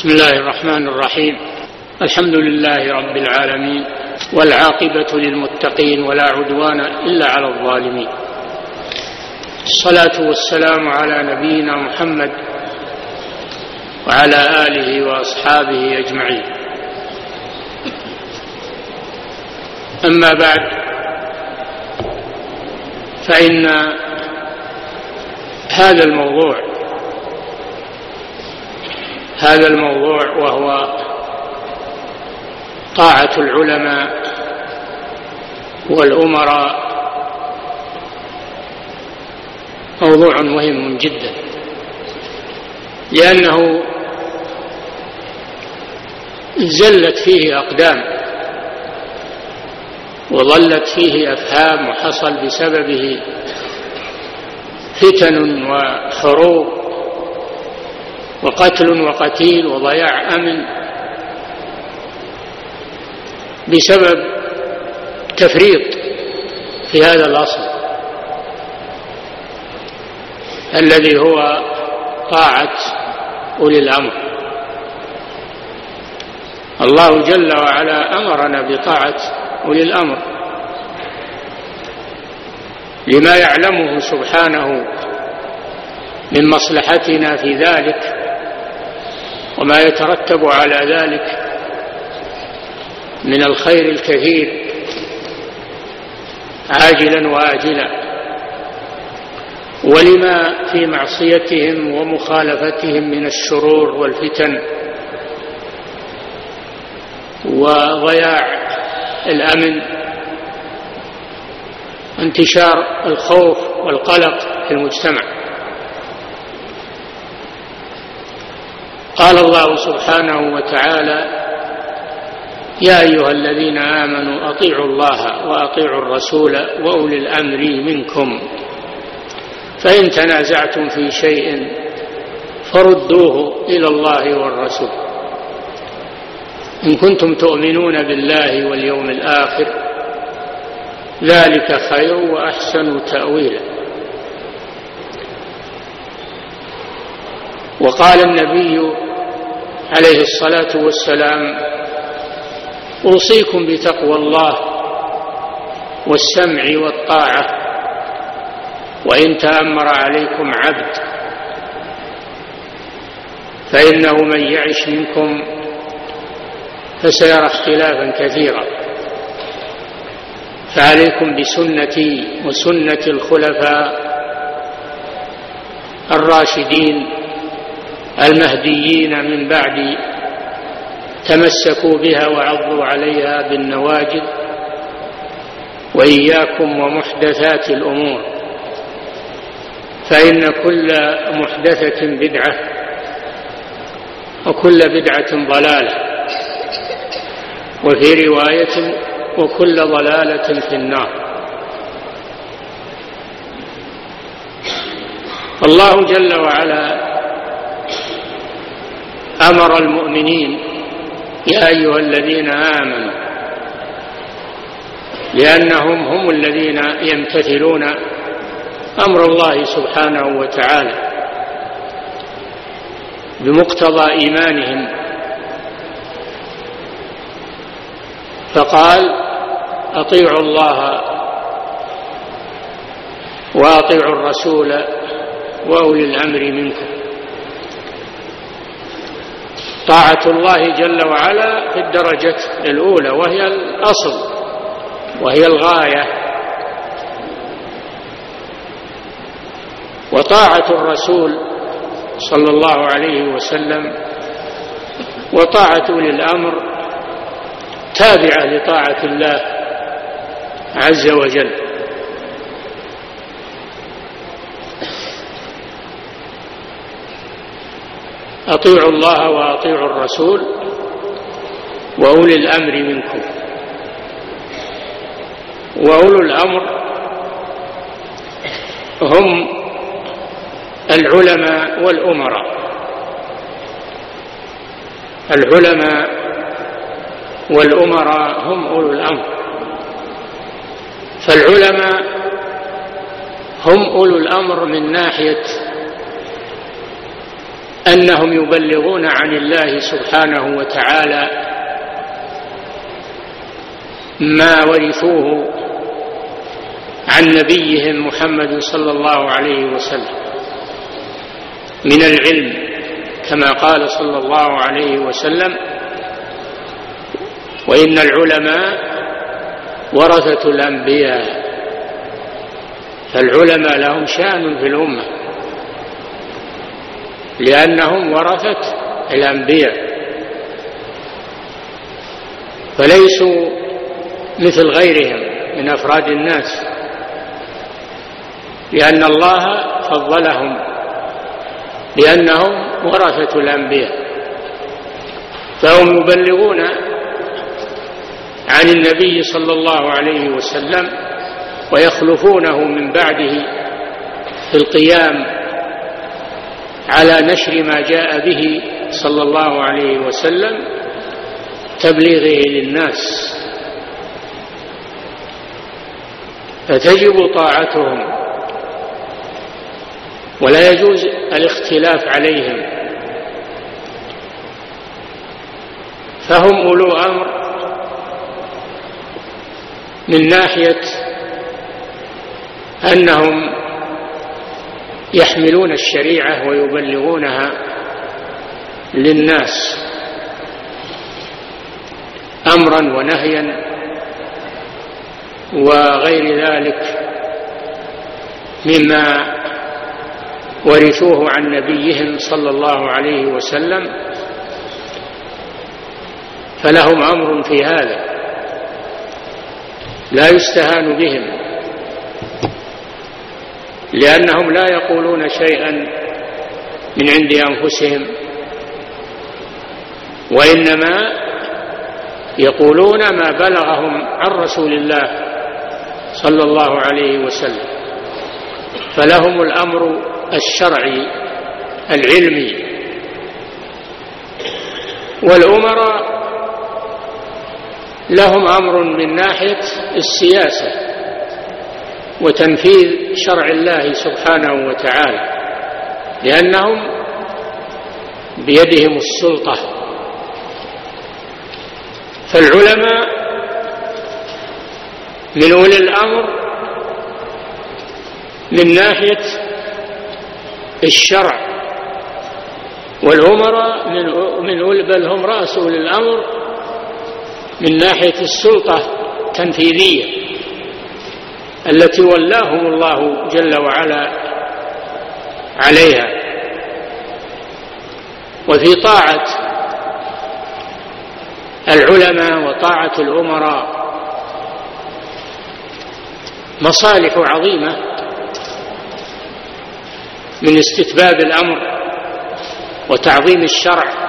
بسم الله الرحمن الرحيم. الحمد لله رب العالمين، والعاقبة للمتقين، ولا عدوان إلا على الظالمين. الصلاة والسلام على نبينا محمد وعلى آله وأصحابه أجمعين. أما بعد، فإن هذا الموضوع وهو طاعة العلماء والأمراء موضوع مهم جدا، لأنه زلت فيه أقدام وظلت فيه أفهام، وحصل بسببه فتن وحروب وقتل وقتيل وضياع أمن بسبب تفريط في هذا الأصل الذي هو طاعة أولي الأمر. الله جل وعلا أمرنا بطاعة أولي الأمر لما يعلمه سبحانه من مصلحتنا في ذلك، وما يترتب على ذلك من الخير الكثير عاجلا وآجلا، ولما في معصيتهم ومخالفتهم من الشرور والفتن وضياع الأمن، انتشار الخوف والقلق في المجتمع. قال الله سبحانه وتعالى: يا أيها الذين آمنوا أطيعوا الله وأطيعوا الرسول وأولي الأمر منكم، فإن تنازعتم في شيء فردوه إلى الله والرسول إن كنتم تؤمنون بالله واليوم الآخر، ذلك خير وأحسن تأويلا. وقال النبي عليه الصلاة والسلام: أوصيكم بتقوى الله والسمع والطاعة وإن تأمر عليكم عبد، فإنه من يعش منكم فسيرى اختلافا كثيرا، فعليكم بسنتي وسنة الخلفاء الراشدين المهديين من بعدي، تمسكوا بها وعضوا عليها بالنواجذ، وإياكم ومحدثات الأمور، فإن كل محدثة بدعة وكل بدعة ضلالة، وفي رواية وكل ضلالة في النار. الله جل وعلا أمر المؤمنين: يا أيها الذين آمنوا، لأنهم هم الذين يمتثلون أمر الله سبحانه وتعالى بمقتضى إيمانهم، فقال: أطيعوا الله وأطيعوا الرسول وأولي الأمر منكم. طاعة الله جل وعلا في الدرجة الأولى، وهي الأصل وهي الغاية، وطاعة الرسول صلى الله عليه وسلم وطاعة أولي الأمر تابعة لطاعة الله عز وجل. أطيعوا الله وأطيعوا الرسول وأولي الأمر منكم. وأولو الأمر هم العلماء والأمراء. العلماء والأمراء هم أولو الأمر، فالعلماء هم أولو الأمر من ناحية أنهم يبلغون عن الله سبحانه وتعالى ما ورثوه عن نبيهم محمد صلى الله عليه وسلم من العلم، كما قال صلى الله عليه وسلم: وإن العلماء ورثة الأنبياء. فالعلماء لهم شأن في الأمة لأنهم ورثة الأنبياء، فليسوا مثل غيرهم من أفراد الناس، لأن الله فضلهم لأنهم ورثة الأنبياء، فهم يبلغون عن النبي صلى الله عليه وسلم ويخلفونه من بعده في القيام على نشر ما جاء به صلى الله عليه وسلم تبليغه للناس، فتجب طاعتهم ولا يجوز الاختلاف عليهم، فهم أولو أمر من ناحية أنهم يحملون الشريعة ويبلغونها للناس أمرا ونهيا وغير ذلك مما ورثوه عن نبيهم صلى الله عليه وسلم، فلهم أمر في هذا لا يستهان بهم، لأنهم لا يقولون شيئا من عند أنفسهم، وإنما يقولون ما بلغهم عن رسول الله صلى الله عليه وسلم، فلهم الأمر الشرعي العلمي. والأمراء لهم أمر من ناحية السياسة وتنفيذ شرع الله سبحانه وتعالى، لأنهم بيدهم السلطة. فالعلماء من أولي الأمر من ناحية الشرع، والأمراء بل هم رأس أولي الأمر من ناحية السلطة التنفيذية التي ولاهم الله جل وعلا عليها. وفي طاعة العلماء وطاعة الأمراء مصالح عظيمة من استتباب الأمر وتعظيم الشرع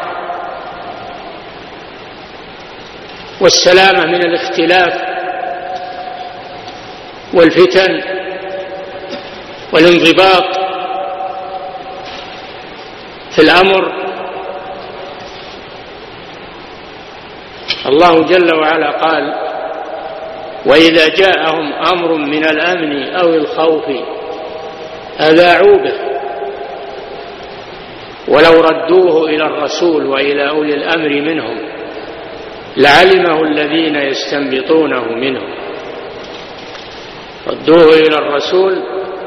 والسلامة من الاختلاف والفتن والانضباط في الأمر. الله جل وعلا قال: وإذا جاءهم أمر من الأمن أو الخوف أذاعوا به ولو ردوه إلى الرسول وإلى أولي الأمر منهم لعلمه الذين يستنبطونه منهم. ردوه إلى الرسول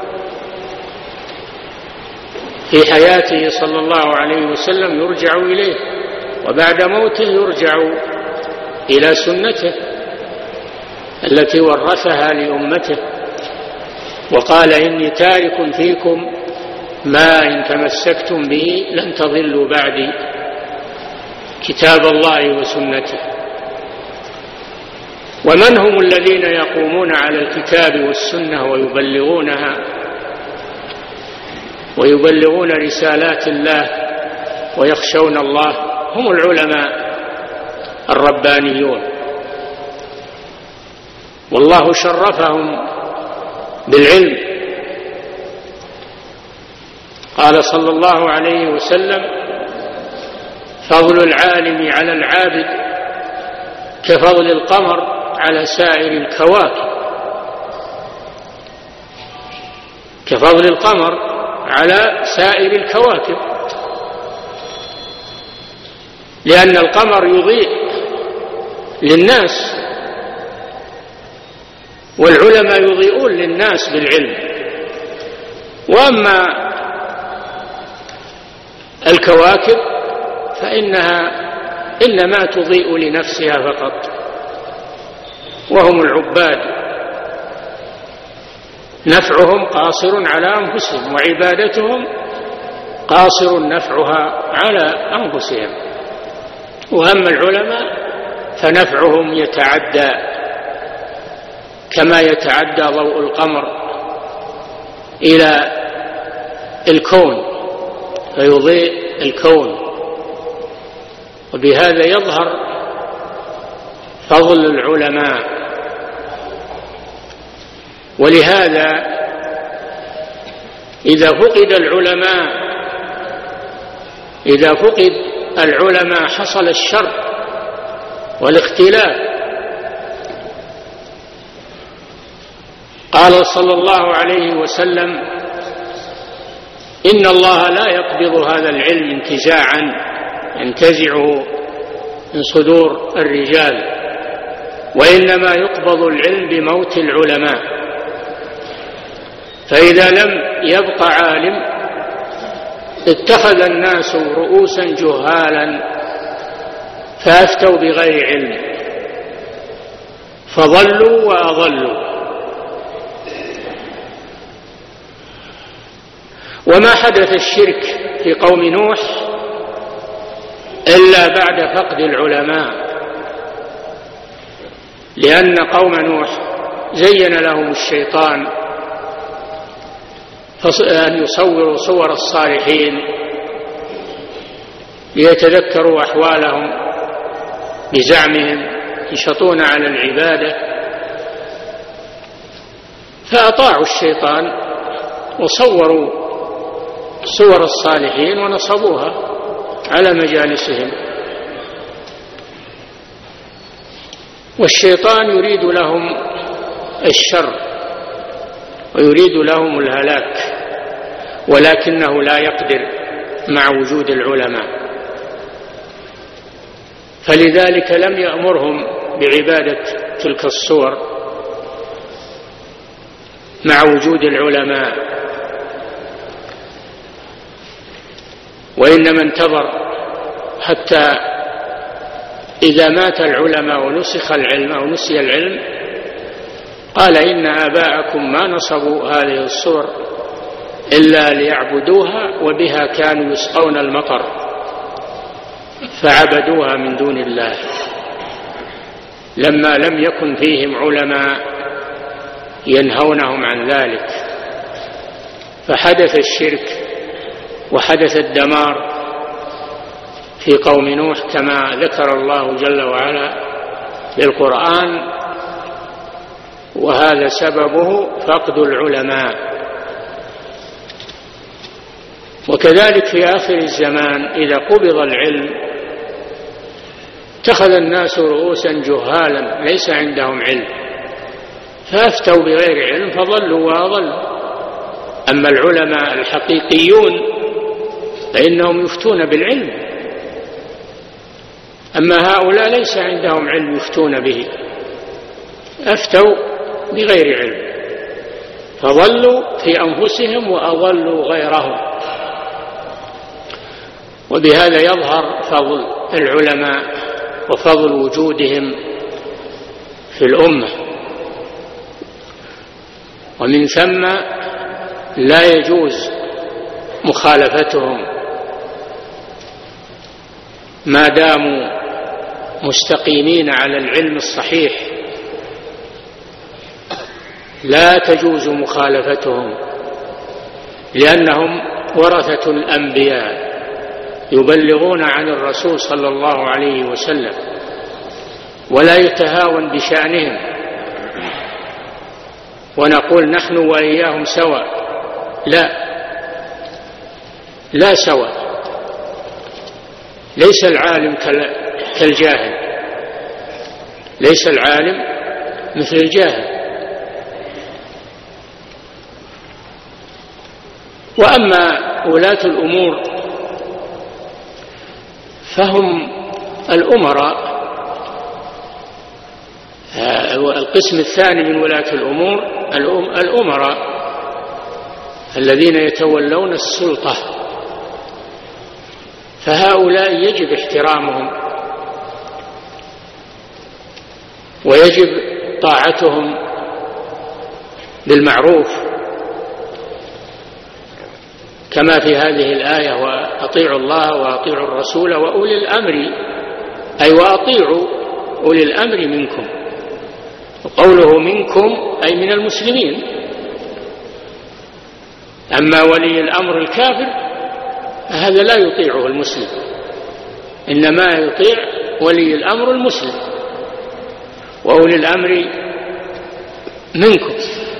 في حياته صلى الله عليه وسلم يرجع إليه، وبعد موته يرجع إلى سنته التي ورثها لأمته، وقال: إني تارك فيكم ما إن تمسكتم به لن تضلوا بعدي كتاب الله وسنته. ومن هم الذين يقومون على الكتاب والسنة ويبلغون رسالات الله ويخشون الله؟ هم العلماء الربانيون، والله شرفهم بالعلم. قال صلى الله عليه وسلم: فضل العالم على العابد كفضل القمر على سائر الكواكب، كفضل القمر على سائر الكواكب. لأن القمر يضيء للناس، والعلماء يضيئون للناس بالعلم. وأما الكواكب فإنها إنما تضيء لنفسها فقط، وهم العباد، نفعهم قاصر على أنفسهم، وعبادتهم قاصر نفعها على أنفسهم. وأما العلماء فنفعهم يتعدى كما يتعدى ضوء القمر إلى الكون فيضيء الكون. وبهذا يظهر فضل العلماء. ولهذا إذا فقد العلماء حصل الشر والاختلاف. قال صلى الله عليه وسلم: إن الله لا يقبض هذا العلم انتزاعا ينتزعه من صدور الرجال، وإنما يقبض العلم بموت العلماء. فإذا لم يبق عالم اتخذ الناس رؤوسا جهالا فأفتوا بغير علم فضلوا وأضلوا. وما حدث الشرك في قوم نوح إلا بعد فقد العلماء، لأن قوم نوح زين لهم الشيطان أن يصوروا صور الصالحين ليتذكروا أحوالهم بزعمهم ينشطون على العبادة، فأطاعوا الشيطان وصوروا صور الصالحين ونصبوها على مجالسهم. والشيطان يريد لهم الشر ويريد لهم الهلاك، ولكنه لا يقدر مع وجود العلماء، فلذلك لم يأمرهم بعبادة تلك الصور مع وجود العلماء، وإنما انتظر حتى إذا مات العلماء ونسخ العلم أو نسي العلم قال: إن آباءكم ما نصبوا هذه الصور إلا ليعبدوها وبها كانوا يسقون المطر فعبدوها من دون الله، لما لم يكن فيهم علماء ينهونهم عن ذلك. فحدث الشرك وحدث الدمار في قوم نوح كما ذكر الله جل وعلا في القرآن، وهذا سببه فقد العلماء. وكذلك في آخر الزمان إذا قبض العلم اتخذ الناس رؤوسا جهالا ليس عندهم علم فأفتوا بغير علم فضلوا وأضلوا. أما العلماء الحقيقيون فإنهم يفتون بالعلم، أما هؤلاء ليس عندهم علم يفتون به، أفتوا بغير علم فضلوا في أنفسهم وأضلوا غيرهم. وبهذا يظهر فضل العلماء وفضل وجودهم في الأمة، ومن ثم لا يجوز مخالفتهم ما داموا مستقيمين على العلم الصحيح، لا تجوز مخالفتهم، لأنهم ورثة الأنبياء يبلغون عن الرسول صلى الله عليه وسلم ولا يتهاون بشأنهم ونقول نحن وإياهم سواء، لا سواء. ليس العالم كالجاهل، ليس العالم مثل الجاهل. وأما ولاة الأمور فهم الأمراء. القسم الثاني من ولاة الأمور الأمراء الذين يتولون السلطة، فهؤلاء يجب احترامهم ويجب طاعتهم بالمعروف، كما في هذه الآية: وأطيعوا الله وأطيعوا الرسول وأولي الأمر، أي وأطيعوا أولي الأمر منكم. وقوله منكم أي من المسلمين. أما ولي الأمر الكافر هذا لا يطيعه المسلم، إنما يطيع ولي الأمر المسلم وأولي الأمر منكم.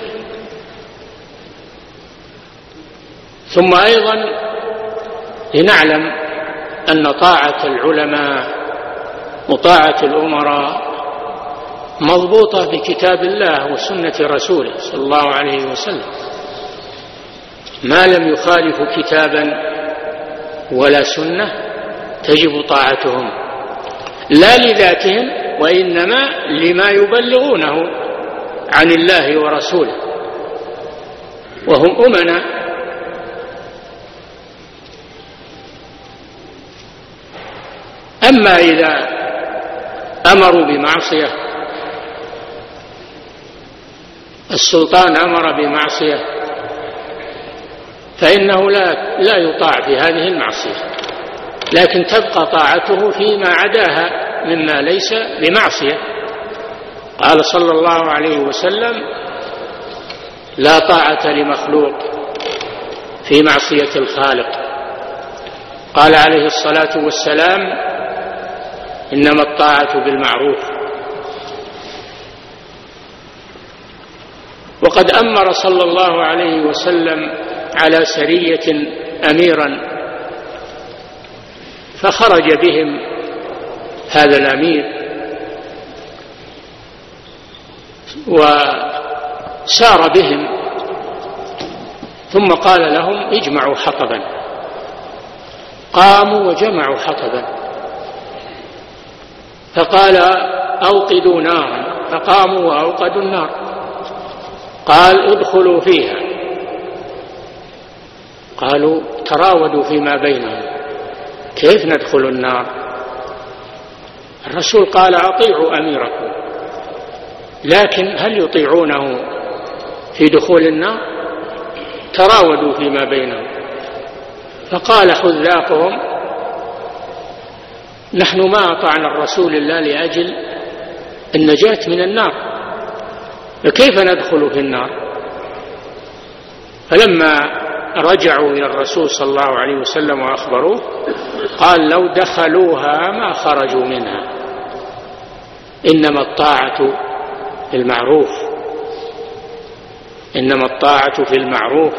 ثم أيضا لنعلم أن طاعة العلماء وطاعة الأمراء مضبوطة بكتاب الله وسنة رسوله صلى الله عليه وسلم، ما لم يخالف كتابا ولا سنة تجب طاعتهم، لا لذاتهم وإنما لما يبلغونه عن الله ورسوله، وهم أمنا. أما إذا أمروا بمعصية، السلطان أمر بمعصية، فإنه لا يطاع في هذه المعصية، لكن تبقى طاعته فيما عداها مما ليس بمعصية. قال صلى الله عليه وسلم: لا طاعة لمخلوق في معصية الخالق. قال عليه الصلاة والسلام: إنما الطاعة بالمعروف. وقد أمر صلى الله عليه وسلم على سرية أميرا، فخرج بهم هذا الأمير وسار بهم، ثم قال لهم: اجمعوا حطبا. قاموا وجمعوا حطبا، فقال: أوقدوا نارا، فقاموا وأوقدوا النار. قال: ادخلوا فيها. قالوا تراودوا فيما بينهم: كيف ندخل النار؟ الرسول قال: أطيعوا أميركم. لكن هل يطيعونه في دخول النار؟ تراودوا فيما بينهم. فقال حذاقهم: نحن ما أطعنا الرسول الله لأجل النجاة من النار، فكيف ندخل في النار؟ فلما رجعوا إلى الرسول صلى الله عليه وسلم وأخبروه، قال: لو دخلوها ما خرجوا منها، إنما الطاعة في المعروف، إنما الطاعة في المعروف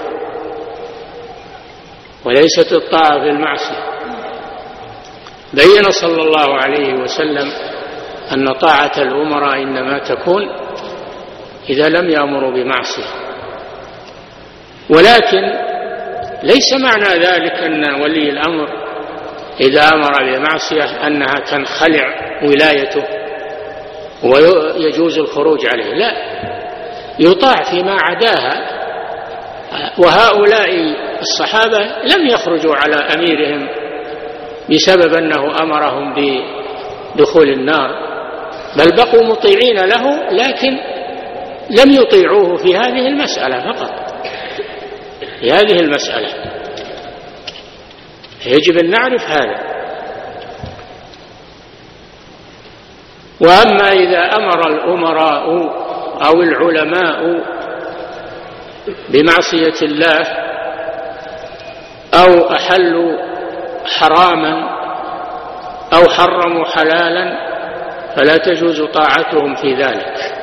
وليست الطاعة في المعصية. بين صلى الله عليه وسلم أن طاعة الأمراء إنما تكون إذا لم يأمروا بمعصية، ولكن ليس معنى ذلك أن ولي الأمر إذا أمر بمعصية أنها تنخلع ولايته ويجوز الخروج عليه، لا، يطاع فيما عداها. وهؤلاء الصحابة لم يخرجوا على أميرهم بسبب أنه أمرهم بدخول النار، بل بقوا مطيعين له، لكن لم يطيعوه في هذه المسألة فقط، في هذه المسألة يجب أن نعرف هذا. وأما إذا أمر الأمراء أو العلماء بمعصية الله أو أحلوا حراما أو حرموا حلالا فلا تجوز طاعتهم في ذلك.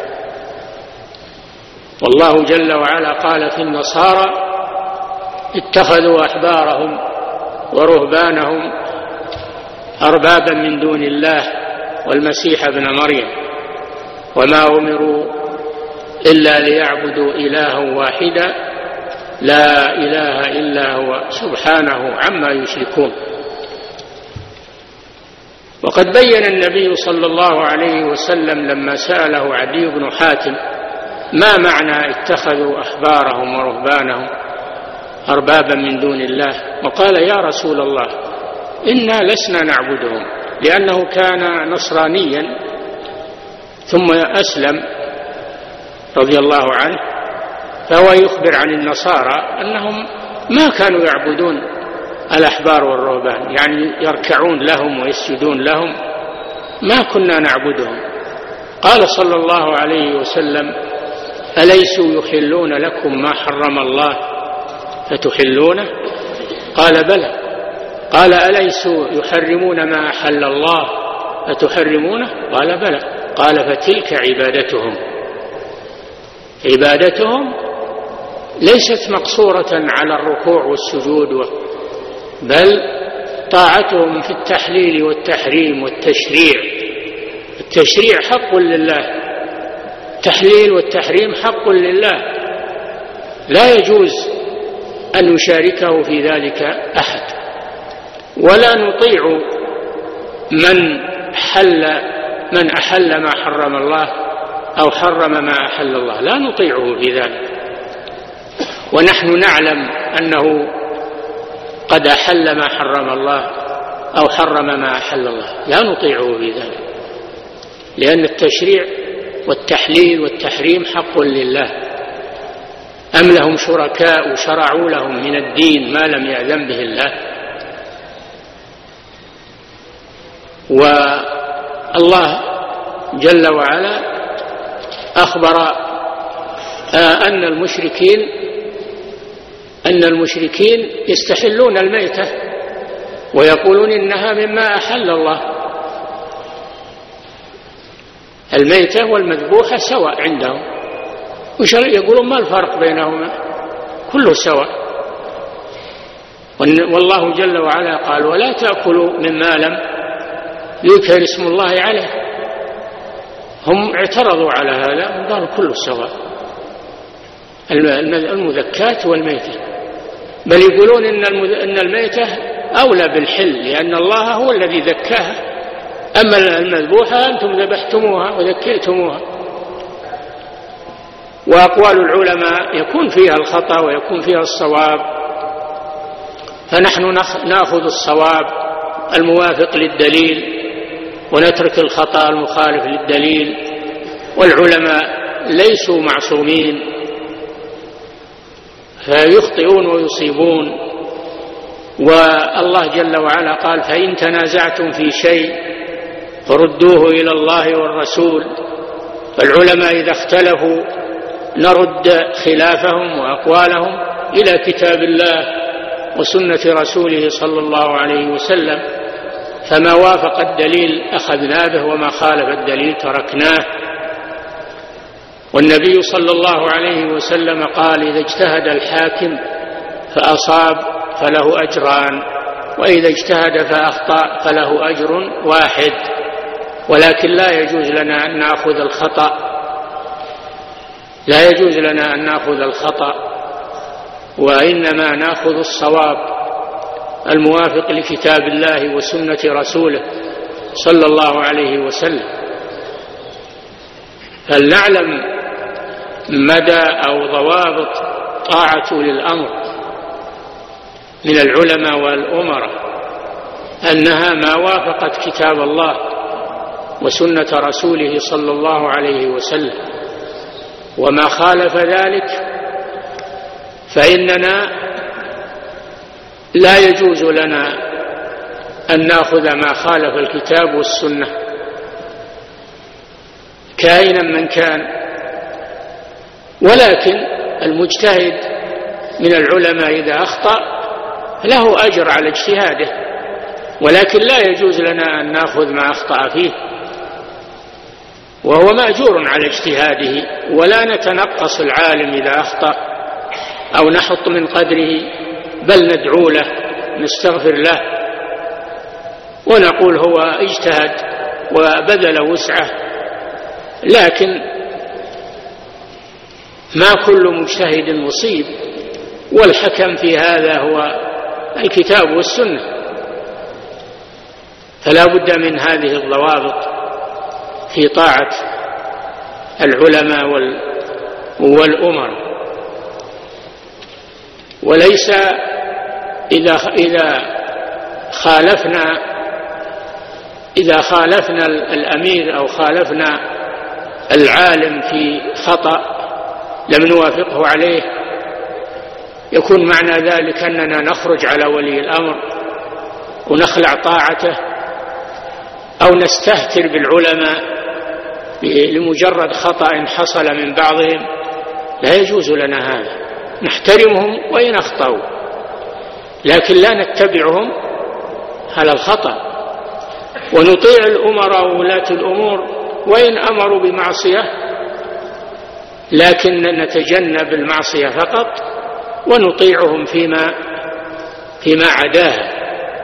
والله جل وعلا قال في النصارى: اتخذوا أحبارهم ورهبانهم أربابا من دون الله والمسيح ابن مريم وما أمروا إلا ليعبدوا إلها واحدا لا إله إلا هو سبحانه عما يشركون. وقد بين النبي صلى الله عليه وسلم لما سأله عدي بن حاتم ما معنى اتخذوا أحبارهم ورهبانهم أربابا من دون الله، وقال يا رسول الله إنا لسنا نعبدهم، لأنه كان نصرانيا ثم أسلم رضي الله عنه، فهو يخبر عن النصارى أنهم ما كانوا يعبدون الأحبار والرهبان، يعني يركعون لهم ويسجدون لهم، ما كنا نعبدهم. قال صلى الله عليه وسلم أليسوا يحلون لكم ما حرم الله فتحلونه؟ قال بلى. قال أليسوا يحرمون ما أحل الله فتحرمونه؟ قال بلى. قال فتلك عبادتهم. عبادتهم ليست مقصورة على الركوع والسجود، بل طاعتهم في التحليل والتحريم والتشريع. التشريع حق لله، التحليل والتحريم حق لله، لا يجوز أن يشاركه في ذلك أحد، ولا نطيع من أحل ما حرم الله أو حرم ما أحل الله، لا نطيعه في ذلك، ونحن نعلم أنه قد أحل ما حرم الله أو حرم ما أحل الله، لا نطيعه في ذلك، لأن التشريع والتحليل والتحريم حق لله. أم لهم شركاء شرعوا لهم من الدين ما لم يأذن به الله؟ والله جل وعلا أخبر أن المشركين يستحلون الميتة ويقولون إنها مما أحل الله. الميتة والمذبوحة سواء عندهم، يقولون ما الفرق بينهما؟ كله سواء. والله جل وعلا قال ولا تأكلوا مما لم يذكر اسم الله عليه. هم اعترضوا على هذا وقالوا كله سواء، المذكات والميتة، بل يقولون إن الميتة أولى بالحل لأن الله هو الذي ذكاها، أما المذبوحة أنتم ذبحتموها وذكيتموها. وأقوال العلماء يكون فيها الخطأ ويكون فيها الصواب، فنحن نأخذ الصواب الموافق للدليل ونترك الخطأ المخالف للدليل، والعلماء ليسوا معصومين فيخطئون ويصيبون. والله جل وعلا قال فإن تنازعتم في شيء فردوه إلى الله والرسول. فالعلماء إذا اختلفوا نرد خلافهم وأقوالهم إلى كتاب الله وسنة رسوله صلى الله عليه وسلم، فما وافق الدليل أخذنا به وما خالف الدليل تركناه. والنبي صلى الله عليه وسلم قال إذا اجتهد الحاكم فأصاب فله أجران، وإذا اجتهد فأخطأ فله أجر واحد. ولكن لا يجوز لنا أن نأخذ الخطأ، لا يجوز لنا أن نأخذ الخطأ، وإنما نأخذ الصواب الموافق لكتاب الله وسنة رسوله صلى الله عليه وسلم. فلنعلم مدى أو ضوابط طاعة للأمر من العلماء والأمراء، أنها ما وافقت كتاب الله وسنة رسوله صلى الله عليه وسلم، وما خالف ذلك فإننا لا يجوز لنا أن نأخذ ما خالف الكتاب والسنة كائنا من كان. ولكن المجتهد من العلماء إذا أخطأ له أجر على اجتهاده، ولكن لا يجوز لنا أن نأخذ ما أخطأ فيه، وهو مأجور على اجتهاده. ولا نتنقص العالم إذا أخطأ أو نحط من قدره، بل ندعو له نستغفر له ونقول هو اجتهد وبذل وسعه، لكن ما كل مجتهد مصيب، والحكم في هذا هو الكتاب والسنة. فلا بد من هذه الضوابط في طاعة العلماء والأمراء. وليس إذا خالفنا الأمير أو خالفنا العالم في خطأ لم نوافقه عليه يكون معنى ذلك أننا نخرج على ولي الأمر ونخلع طاعته أو نستهتر بالعلماء لمجرد خطأ حصل من بعضهم. لا يجوز لنا هذا، نحترمهم وإن أخطأوا لكن لا نتبعهم على الخطأ، ونطيع الأمراء وولاة الأمور وإن أمروا بمعصية لكن نتجنب المعصية فقط ونطيعهم فيما عداها.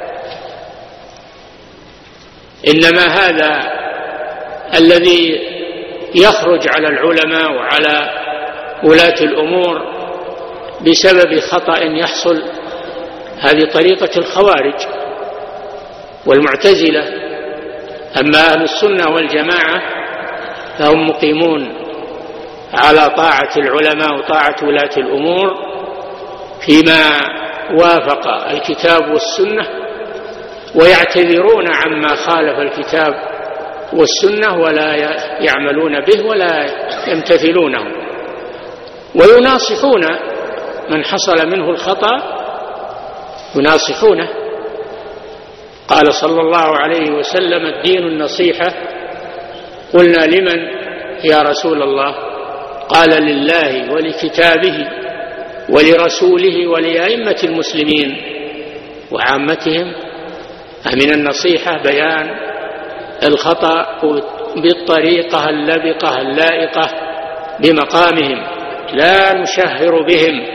إنما هذا الذي يخرج على العلماء وعلى ولاة الأمور بسبب خطأ يحصل هذه طريقة الخوارج والمعتزلة. أما أهل السنة والجماعة فهم مقيمون على طاعة العلماء وطاعة ولاة الأمور فيما وافق الكتاب والسنة، ويعتذرون عما خالف الكتاب والسنة ولا يعملون به ولا يمتثلونه، ويناصحون من حصل منه الخطأ يناصحونه. قال صلى الله عليه وسلم: الدين النصيحة. قلنا: لمن يا رسول الله؟ قال: لله ولكتابه ولرسوله ولأئمة المسلمين وعامتهم. من النصيحة بيان الخطأ بالطريقة اللبقة اللائقة بمقامهم، لا نشهر بهم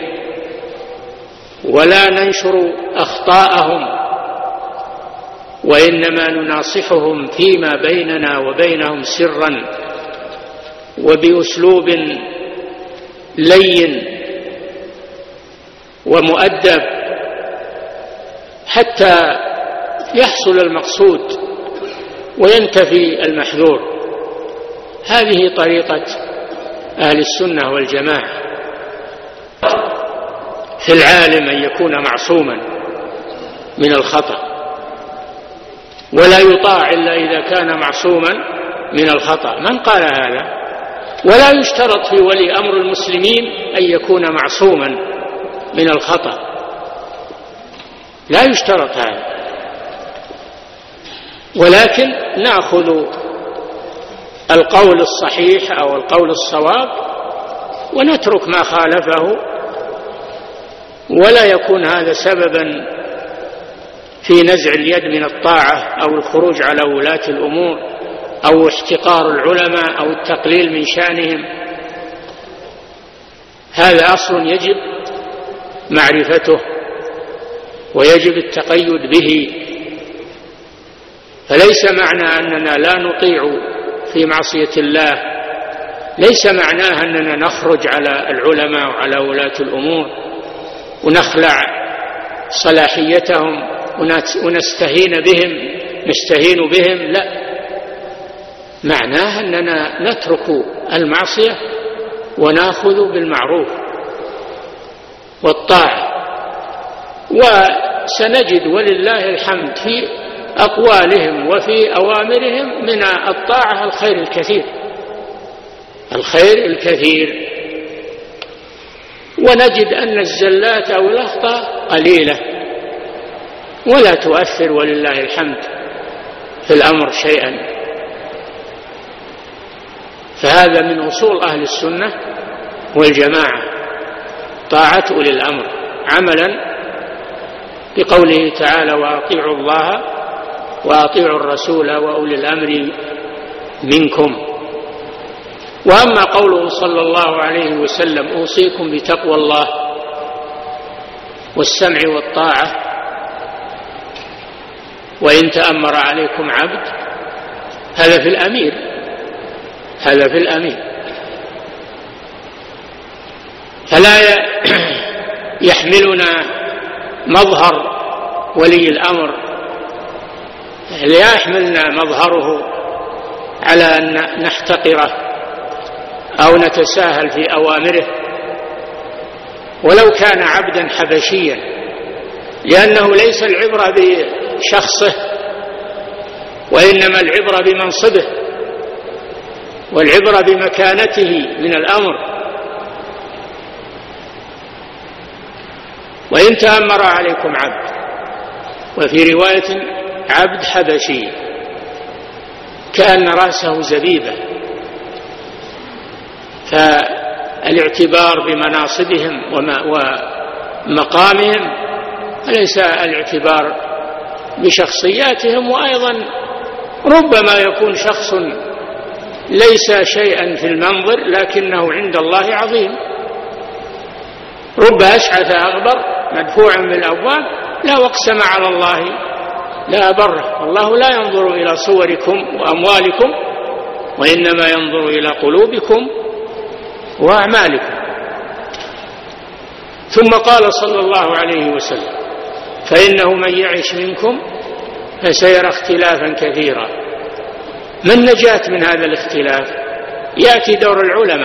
ولا ننشر أخطاءهم، وإنما نناصحهم فيما بيننا وبينهم سرا وبأسلوب لين ومؤدب حتى يحصل المقصود وينتفي المحذور. هذه طريقة أهل السنة والجماعة. في العالم أن يكون معصوما من الخطأ، ولا يطاع إلا إذا كان معصوما من الخطأ. من قال هذا؟ ولا يشترط في ولي أمر المسلمين أن يكون معصوما من الخطأ، لا يشترط هذا، ولكن نأخذ القول الصحيح أو القول الصواب ونترك ما خالفه، ولا يكون هذا سببا في نزع اليد من الطاعة أو الخروج على ولاة الأمور أو احتقار العلماء أو التقليل من شأنهم. هذا أصل يجب معرفته ويجب التقيد به. فليس معنى أننا لا نطيع في معصية الله، ليس معناه أننا نخرج على العلماء وعلى ولاة الأمور ونخلع صلاحيتهم ونستهين بهم، لا، معناه أننا نترك المعصية ونأخذ بالمعروف والطاعة. وسنجد ولله الحمد في أقوالهم وفي أوامرهم من الطاعة الخير الكثير، ونجد أن الزلات أو الأخطاء قليلة ولا تؤثر ولله الحمد في الأمر شيئا. فهذا من أصول أهل السنة والجماعة، طاعة أولي الأمر، عملا بقوله تعالى: وأطيعوا الله وأطيعوا الرسول وأولي الأمر منكم. وأما قوله صلى الله عليه وسلم: أوصيكم بتقوى الله والسمع والطاعة وإن تأمر عليكم عبد، هذا في الأمير. فلا يحملنا مظهر ولي الأمر لا يحملنا مظهره على أن نحتقره أو نتساهل في أوامره ولو كان عبدا حبشيا، لأنه ليس العبرة بشخصه وإنما العبرة بمنصبه والعبرة بمكانته من الأمر. وإن تأمر عليكم عبد، وفي رواية عبد حبشي كأن رأسه زبيبة، فالاعتبار بمناصبهم ومقامهم ليس الاعتبار بشخصياتهم. وأيضا ربما يكون شخص ليس شيئا في المنظر لكنه عند الله عظيم، رب أشعث أغبر مدفوع بالأبواب لا أقسم على الله لا أبره. والله لا ينظر إلى صوركم وأموالكم وإنما ينظر إلى قلوبكم وأعمالكم. ثم قال صلى الله عليه وسلم: فإنه من يعش منكم فسيرى اختلافا كثيرا. ما النجاة من هذا الاختلاف؟ يأتي دور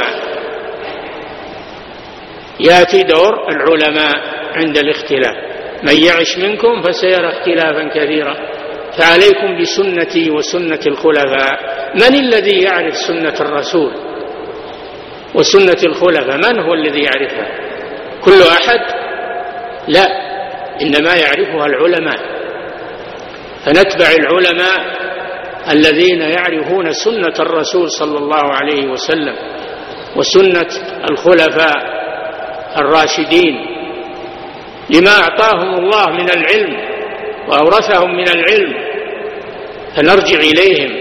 العلماء عند الاختلاف. من يعش منكم فسيرى اختلافا كثيرا فعليكم بسنتي وسنة الخلفاء. من الذي يعرف سنة الرسول وسنة الخلفاء؟ من هو الذي يعرفها؟ كل أحد؟ لا، إنما يعرفها العلماء. فنتبع العلماء الذين يعرفون سنة الرسول صلى الله عليه وسلم وسنة الخلفاء الراشدين لما أعطاهم الله من العلم وأورثهم من العلم، فنرجع إليهم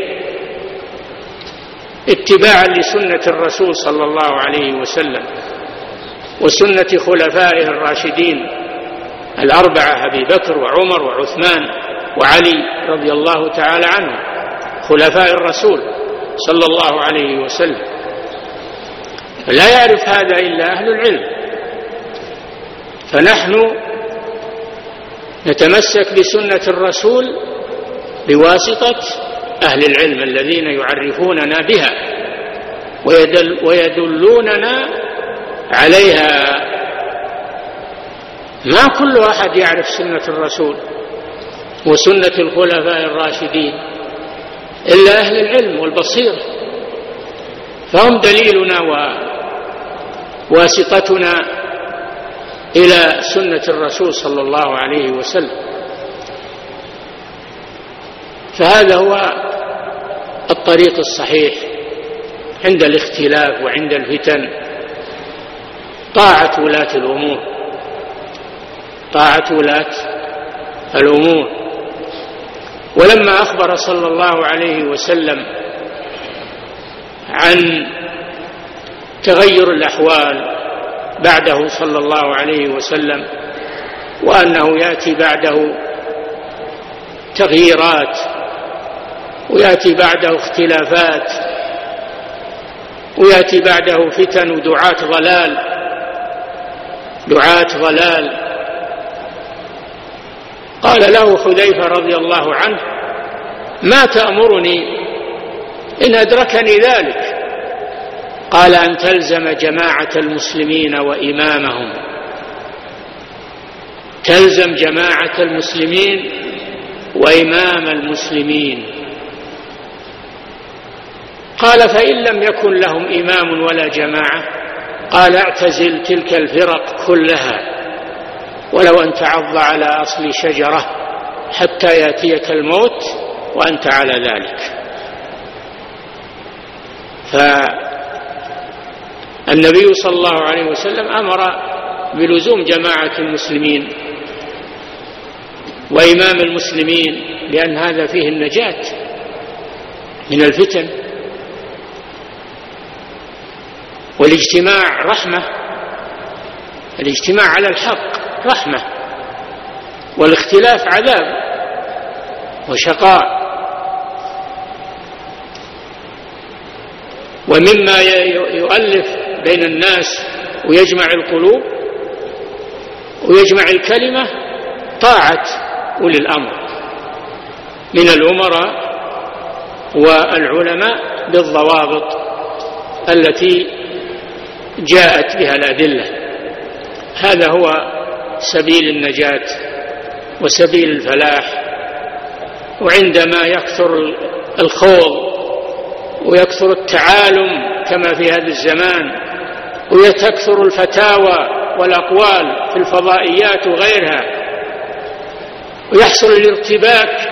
اتباعا لسنة الرسول صلى الله عليه وسلم وسنة خلفائه الراشدين الأربعة: أبي بكر وعمر وعثمان وعلي رضي الله تعالى عنهم، خلفاء الرسول صلى الله عليه وسلم. لا يعرف هذا إلا أهل العلم. فنحن نتمسك بسنة الرسول بواسطة أهل العلم الذين يعرفوننا بها ويدلوننا عليها. ما كل أحد يعرف سنة الرسول وسنة الخلفاء الراشدين إلا أهل العلم والبصيرة، فهم دليلنا وواسطتنا إلى سنة الرسول صلى الله عليه وسلم. فهذا هو الطريق الصحيح عند الاختلاف وعند الفتن: طاعة ولاة الأمور. ولما أخبر صلى الله عليه وسلم عن تغير الأحوال بعده صلى الله عليه وسلم وأنه يأتي بعده تغييرات ويأتي بعده اختلافات ويأتي بعده فتن ودعاة ضلال، قال له حذيفة رضي الله عنه: ما تأمرني إن أدركني ذلك؟ قال: أن تلزم جماعة المسلمين وإمامهم. تلزم جماعة المسلمين وإمام المسلمين. قال: فإن لم يكن لهم إمام ولا جماعة؟ قال: اعتزل تلك الفرق كلها ولو أن تعض على أصل شجرة حتى يأتيك الموت وأنت على ذلك. فالنبي صلى الله عليه وسلم أمر بلزوم جماعة المسلمين وإمام المسلمين، لأن هذا فيه النجاة من الفتن. والاجتماع رحمة، الاجتماع على الحق رحمة، والاختلاف عذاب وشقاء. ومما يؤلف بين الناس ويجمع القلوب ويجمع الكلمة طاعة أولي الأمر من الأمراء والعلماء بالضوابط التي جاءت بها الأدلة. هذا هو سبيل النجاة وسبيل الفلاح. وعندما يكثر الخوض ويكثر التعالم كما في هذا الزمان، ويتكثر الفتاوى والأقوال في الفضائيات وغيرها، ويحصل الارتباك،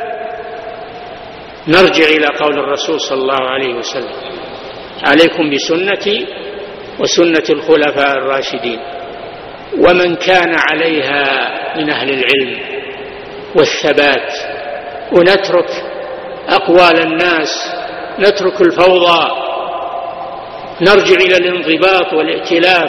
نرجع إلى قول الرسول صلى الله عليه وسلم: عليكم بسنتي وسنة الخلفاء الراشدين ومن كان عليها من أهل العلم والثبات. ونترك أقوال الناس، نترك الفوضى، نرجع إلى الانضباط والائتلاف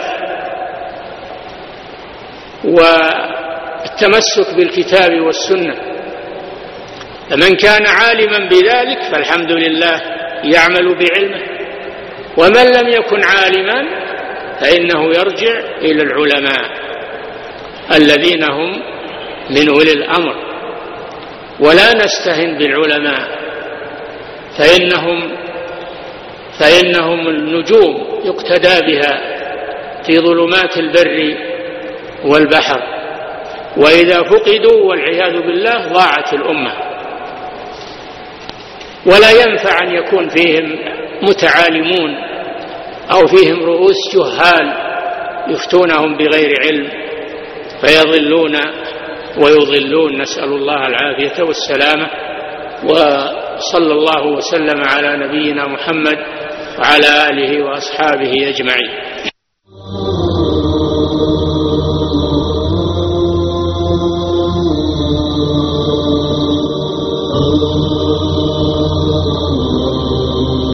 والتمسك بالكتاب والسنة. فمن كان عالما بذلك فالحمد لله يعمل بعلمه، ومن لم يكن عالما فإنه يرجع إلى العلماء الذين هم من أولي الأمر. ولا نستهن بالعلماء، فإنهم النجوم يقتدى بها في ظلمات البر والبحر، وإذا فقدوا والعياذ بالله ضاعت الأمة. ولا ينفع أن يكون فيهم متعالمون أو فيهم رؤوس جهال يفتونهم بغير علم فيضلون ويضلون، نسأل الله العافية والسلامة. وصلى الله وسلم على نبينا محمد وعلى آله وأصحابه أجمعين.